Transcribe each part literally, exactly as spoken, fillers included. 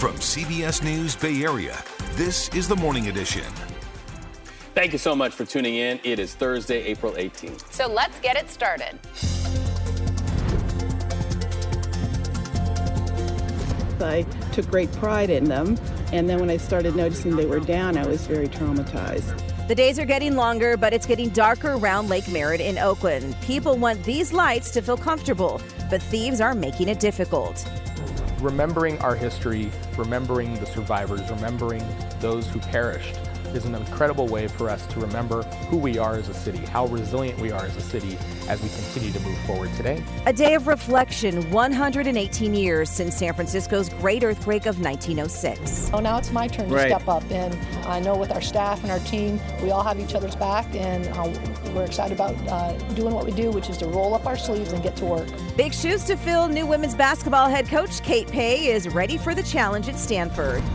From C B S News Bay Area, this is the Morning Edition. Thank you so much for tuning in. It is Thursday, April eighteenth. So let's get it started. I took great pride in them, and then when I started noticing they were down, I was very traumatized. The days are getting longer, but it's getting darker around Lake Merritt in Oakland. People want these lights to feel comfortable, but thieves are making it difficult. Remembering our history, remembering the survivors, remembering those who perished is an incredible way for us to remember who we are as a city, how resilient we are as a city as we continue to move forward today. A day of reflection, one hundred eighteen years since San Francisco's great earthquake of nineteen oh six. Oh, now it's my turn to Right. step up, and I know with our staff and our team, we all have each other's back, and uh, we're excited about uh, doing what we do, which is to roll up our sleeves and get to work. Big shoes to fill. New women's basketball head coach Kate Pay is ready for the challenge at Stanford.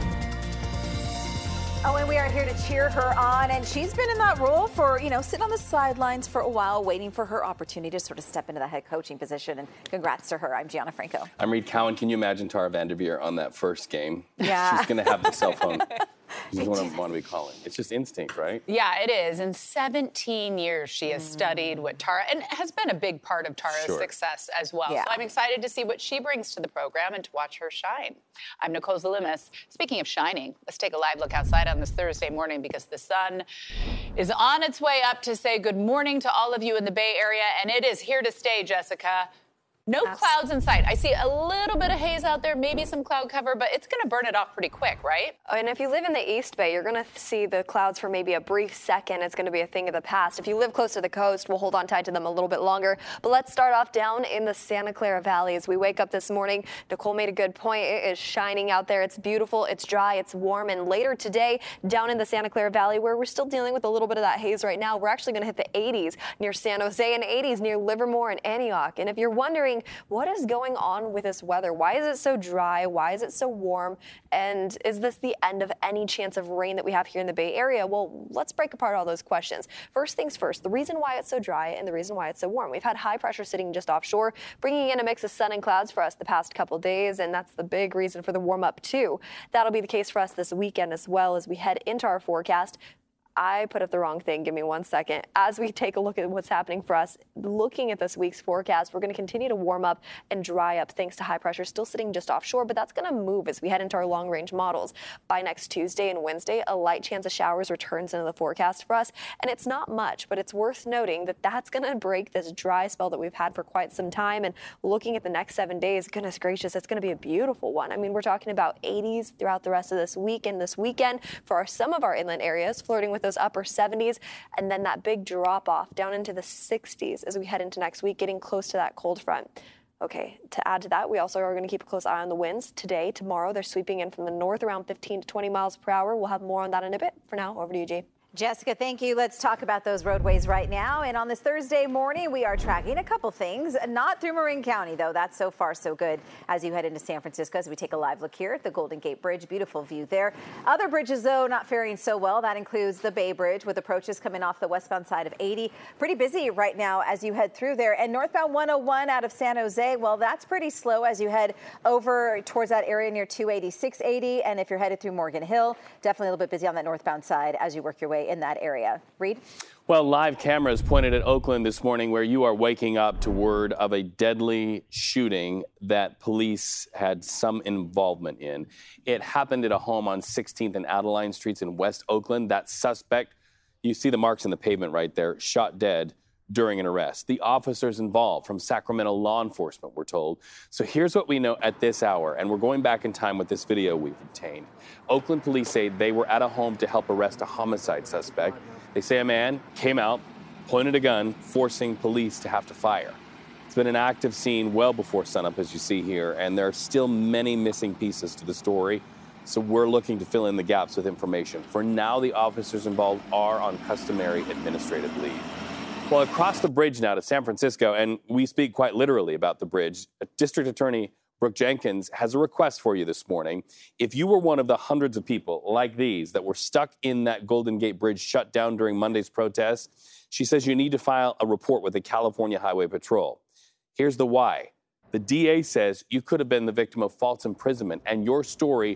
Oh, and we are here to cheer her on, and she's been in that role for, you know, sitting on the sidelines for a while, waiting for her opportunity to sort of step into the head coaching position, and congrats to her. I'm Gianna Franco. I'm Reed Cowan. Can you imagine Tara Vanderveer on that first game? Yeah. She's going to have the cell phone. She's going to want to be calling. It's just instinct, right? Yeah, it is. In seventeen years, she has studied what Tara, and has been a big part of Tara's Sure. success as well. Yeah. So I'm excited to see what she brings to the program and to watch her shine. I'm Nicole Zalimis. Speaking of shining, let's take a live look outside on this Thursday morning because the sun is on its way up to say good morning to all of you in the Bay Area, and it is here to stay, Jessica. No Absolutely. clouds in sight. I see a little bit of haze out there, maybe some cloud cover, but it's going to burn it off pretty quick, right? And if you live in the East Bay, you're going to see the clouds for maybe a brief second. It's going to be a thing of the past. If you live close to the coast, we'll hold on tight to them a little bit longer. But let's start off down in the Santa Clara Valley. As we wake up this morning, Nicole made a good point. It is shining out there. It's beautiful. It's dry. It's warm. And later today, down in the Santa Clara Valley, where we're still dealing with a little bit of that haze right now, we're actually going to hit the eighties near San Jose and eighties near Livermore and Antioch. And if you're wondering what is going on with this weather, why is it so dry? Why is it so warm? And is this the end of any chance of rain that we have here in the Bay Area? Well, let's break apart all those questions. First things first, the reason why it's so dry and the reason why it's so warm. We've had high pressure sitting just offshore, bringing in a mix of sun and clouds for us the past couple days, and that's the big reason for the warm up too. That'll be the case for us this weekend as well as we head into our forecast. I put up the wrong thing. Give me one second. As we take a look at what's happening for us, looking at this week's forecast, we're going to continue to warm up and dry up thanks to high pressure still sitting just offshore, but that's going to move as we head into our long range models. By next Tuesday and Wednesday, a light chance of showers returns into the forecast for us, and it's not much, but it's worth noting that that's going to break this dry spell that we've had for quite some time. And looking at the next seven days, goodness gracious, it's going to be a beautiful one. I mean, we're talking about eighties throughout the rest of this week and this weekend for our, some of our inland areas, flirting with those upper seventies, and then that big drop off down into the sixties as we head into next week, getting close to that cold front. Okay, to add to that, we also are going to keep a close eye on the winds today, tomorrow. They're sweeping in from the north around fifteen to twenty miles per hour. We'll have more on that in a bit. For now, over to you, G. Jessica, thank you. Let's talk about those roadways right now. And on this Thursday morning, we are tracking a couple things, not through Marin County, though. That's so far so good as you head into San Francisco as we take a live look here at the Golden Gate Bridge. Beautiful view there. Other bridges, though, not faring so well. That includes the Bay Bridge with approaches coming off the westbound side of eighty. Pretty busy right now as you head through there. And northbound one oh one out of San Jose, well, that's pretty slow as you head over towards that area near two eighty, six eighty. And if you're headed through Morgan Hill, definitely a little bit busy on that northbound side as you work your way in that area. Reed? Well, live cameras pointed at Oakland this morning where you are waking up to word of a deadly shooting that police had some involvement in. It happened at a home on sixteenth and Adeline Streets in West Oakland. That suspect, you see the marks in the pavement right there, shot dead during an arrest. The officers involved from Sacramento law enforcement, we're told. So here's what we know at this hour, and we're going back in time with this video we've obtained. Oakland police say they were at a home to help arrest a homicide suspect. They say a man came out, pointed a gun, forcing police to have to fire. It's been an active scene well before sunup, as you see here, and there are still many missing pieces to the story. So we're looking to fill in the gaps with information. For now, the officers involved are on customary administrative leave. Well, across the bridge now to San Francisco, and we speak quite literally about the bridge, District Attorney Brooke Jenkins has a request for you this morning. If you were one of the hundreds of people like these that were stuck in that Golden Gate Bridge shut down during Monday's protests, she says you need to file a report with the California Highway Patrol. Here's the why. The D A says you could have been the victim of false imprisonment, and your story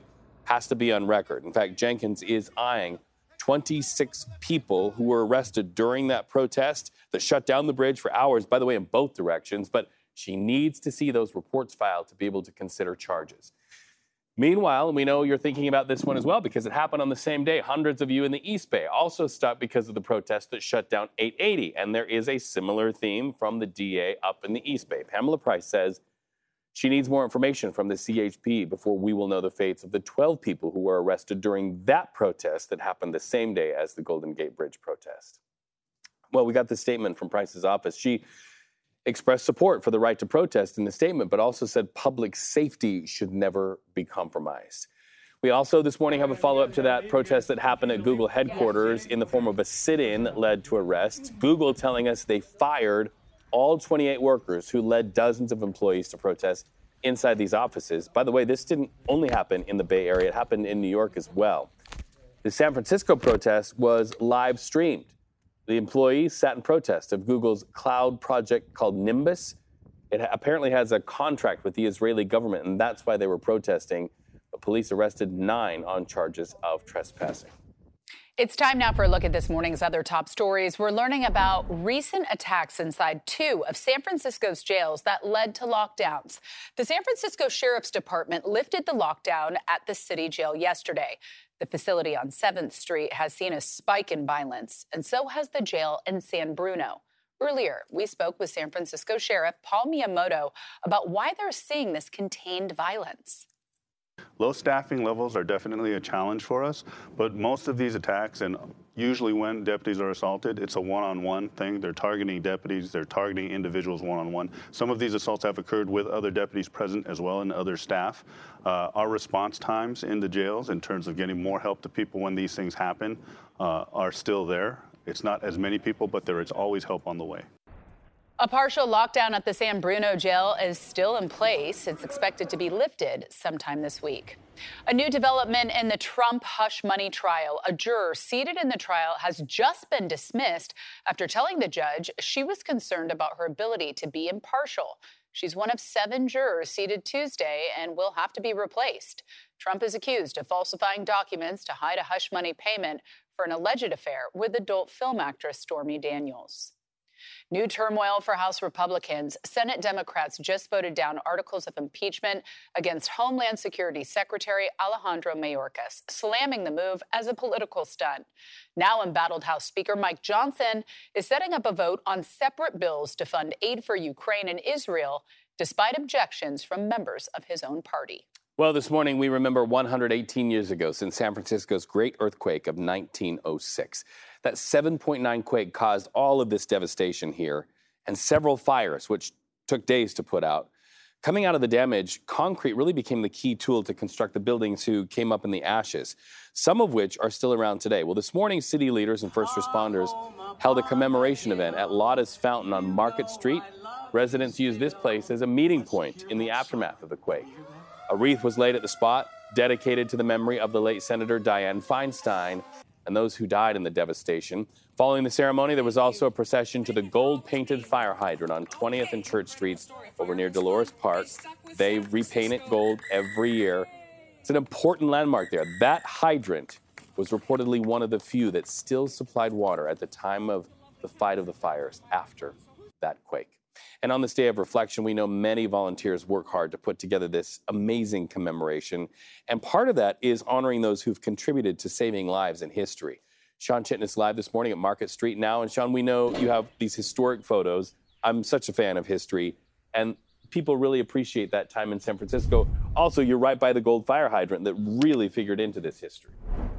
has to be on record. In fact, Jenkins is eyeing twenty-six people who were arrested during that protest that shut down the bridge for hours, by the way, in both directions. But she needs to see those reports filed to be able to consider charges. Meanwhile, and we know you're thinking about this one as well because it happened on the same day, hundreds of you in the East Bay also stuck because of the protest that shut down eight eighty. And there is a similar theme from the D A up in the East Bay. Pamela Price says she needs more information from the C H P before we will know the fates of the twelve people who were arrested during that protest that happened the same day as the Golden Gate Bridge protest. Well, we got the statement from Price's office. She expressed support for the right to protest in the statement, but also said public safety should never be compromised. We also this morning have a follow-up to that protest that happened at Google headquarters in the form of a sit-in that led to arrests. Google telling us they fired all twenty-eight workers who led dozens of employees to protest inside these offices. By the way, this didn't only happen in the Bay Area. It happened in New York as well. The San Francisco protest was live streamed. The employees sat in protest of Google's cloud project called Nimbus. It apparently has a contract with the Israeli government, and that's why they were protesting. But police arrested nine on charges of trespassing. It's time now for a look at this morning's other top stories. We're learning about recent attacks inside two of San Francisco's jails that led to lockdowns. The San Francisco Sheriff's Department lifted the lockdown at the city jail yesterday. The facility on seventh Street has seen a spike in violence, and so has the jail in San Bruno. Earlier, we spoke with San Francisco Sheriff Paul Miyamoto about why they're seeing this contained violence. Low staffing levels are definitely a challenge for us, but most of these attacks, and usually when deputies are assaulted, it's a one-on-one thing. They're targeting deputies, they're targeting individuals one-on-one. Some of these assaults have occurred with other deputies present as well and other staff. Uh, our response times in the jails in terms of getting more help to people when these things happen uh, are still there. It's not as many people, but there is always help on the way. A partial lockdown at the San Bruno jail is still in place. It's expected to be lifted sometime this week. A new development in the Trump hush money trial. A juror seated in the trial has just been dismissed after telling the judge she was concerned about her ability to be impartial. She's one of seven jurors seated Tuesday and will have to be replaced. Trump is accused of falsifying documents to hide a hush money payment for an alleged affair with adult film actress Stormy Daniels. New turmoil for House Republicans. Senate Democrats just voted down articles of impeachment against Homeland Security Secretary Alejandro Mayorkas, slamming the move as a political stunt. Now embattled House Speaker Mike Johnson is setting up a vote on separate bills to fund aid for Ukraine and Israel, despite objections from members of his own party. Well, this morning we remember one hundred eighteen years ago since San Francisco's great earthquake of nineteen oh six. That seven point nine quake caused all of this devastation here and several fires, which took days to put out. Coming out of the damage, concrete really became the key tool to construct the buildings who came up in the ashes, some of which are still around today. Well, this morning, city leaders and first responders held a commemoration event at Lotta's Fountain on Market Street. Residents used this place as a meeting point in the aftermath of the quake. A wreath was laid at the spot, dedicated to the memory of the late Senator Dianne Feinstein and those who died in the devastation. Following the ceremony, there was also a procession to the gold-painted fire hydrant on twentieth and Church Streets over near Dolores Park. They repaint it gold every year. It's an important landmark there. That hydrant was reportedly one of the few that still supplied water at the time of the fight of the fires after that quake. And on this day of reflection, we know many volunteers work hard to put together this amazing commemoration. And part of that is honoring those who've contributed to saving lives in history. Sean Chitnis live this morning at Market Street now. And Sean, we know you have these historic photos. I'm such a fan of history. And people really appreciate that time in San Francisco. Also, you're right by the gold fire hydrant that really figured into this history.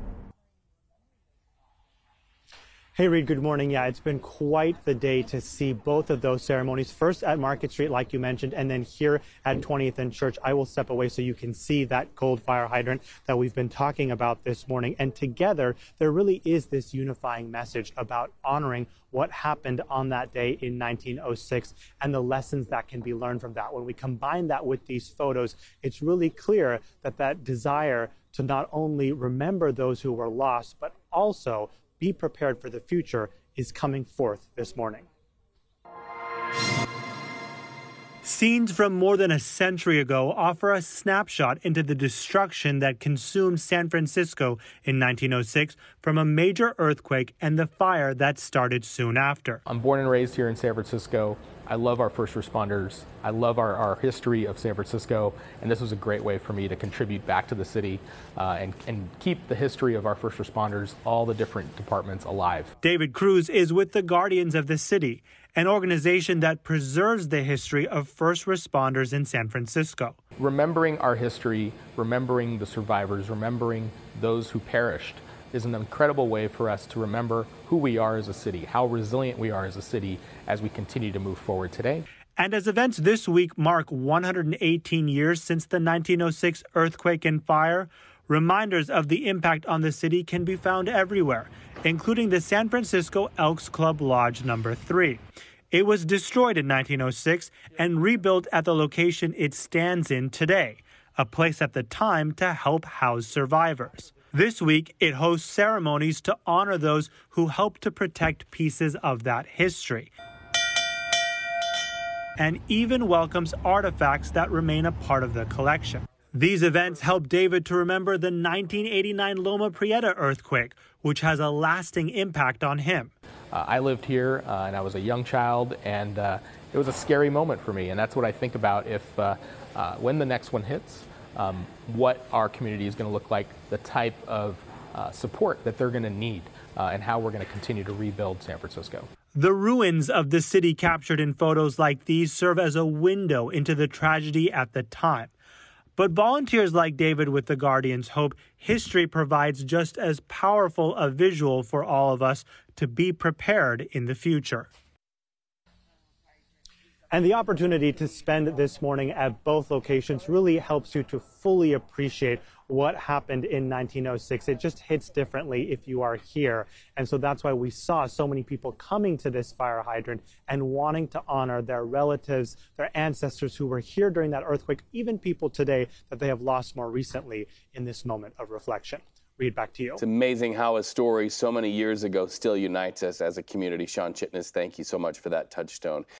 Hey, Reed, good morning. Yeah, it's been quite the day to see both of those ceremonies. First at Market Street, like you mentioned, and then here at twentieth and Church. I will step away so you can see that gold fire hydrant that we've been talking about this morning. And together, there really is this unifying message about honoring what happened on that day in nineteen oh six and the lessons that can be learned from that. When we combine that with these photos, it's really clear that that desire to not only remember those who were lost, but also be prepared for the future is coming forth this morning. Scenes from more than a century ago offer a snapshot into the destruction that consumed San Francisco in nineteen oh six from a major earthquake and the fire that started soon after. I'm born and raised here in San Francisco. I love our first responders. I love our, our history of San Francisco, and this was a great way for me to contribute back to the city uh, and, and keep the history of our first responders, all the different departments, alive. David Cruz is with the Guardians of the City, an organization that preserves the history of first responders in San Francisco. Remembering our history, remembering the survivors, remembering those who perished is an incredible way for us to remember who we are as a city, how resilient we are as a city as we continue to move forward today. And as events this week mark one hundred eighteen years since the nineteen oh six earthquake and fire, reminders of the impact on the city can be found everywhere, including the San Francisco Elks Club Lodge number three. It was destroyed in nineteen oh six and rebuilt at the location it stands in today, a place at the time to help house survivors. This week, it hosts ceremonies to honor those who helped to protect pieces of that history, and even welcomes artifacts that remain a part of the collection. These events help David to remember the nineteen eighty-nine Loma Prieta earthquake, which has a lasting impact on him. Uh, I lived here uh, and I was a young child, and uh, it was a scary moment for me, and that's what I think about if uh, uh, when the next one hits, um, what our community is going to look like, the type of uh, support that they're going to need, uh, and how we're going to continue to rebuild San Francisco. The ruins of the city captured in photos like these serve as a window into the tragedy at the time. But volunteers like David with the Guardians hope history provides just as powerful a visual for all of us to be prepared in the future. And the opportunity to spend this morning at both locations really helps you to fully appreciate what happened in nineteen oh six. It just hits differently if you are here. And so that's why we saw so many people coming to this fire hydrant and wanting to honor their relatives, their ancestors who were here during that earthquake, even people today that they have lost more recently in this moment of reflection. Read, back to you. It's amazing how a story so many years ago still unites us as a community. Sean Chitness, thank you so much for that touchstone.